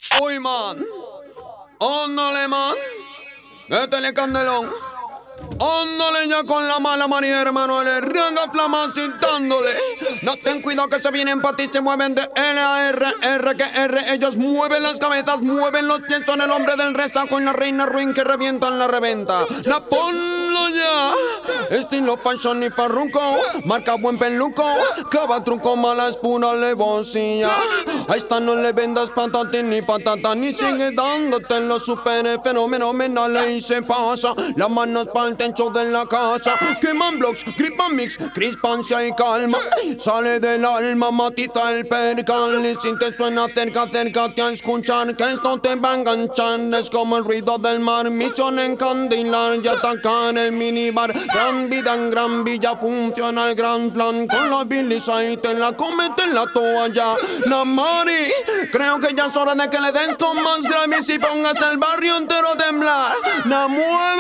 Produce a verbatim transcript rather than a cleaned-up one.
Uy, man. Ándale, man. Métele candelón. Ándale ya con la mala María, hermano. Le ranga flamas citándole. No ten cuidado que se vienen pa' ti, se mueven de L a R, R que R. Ellos mueven las cabezas, mueven los pies. Son el hombre del rezago y la reina ruin que revientan la reventa. La ponlo ya. Estilo fashion y farruco. Marca buen peluco. Clava truco, mala es pura alevosía. A esta no le vendas patatín ni patata. Ni sigue dándote los super fenomenales y se pasa. Las manos pa'l techo de la casa. Queman blocks, gripan mix, crispancia y calma. Sale del alma, matiza el percal. Y si te suena cerca, acércate a escuchar. Que esto te va a enganchar. Es como el ruido del mar. Misión encandilar y atacar el minibar. Gran vida en gran villa, funciona el gran plan. Con la bilis ahí te la comete en la toalla. La Mari, creo que ya es hora de que le des con más Grammys y pongas el barrio entero a temblar. La muerte.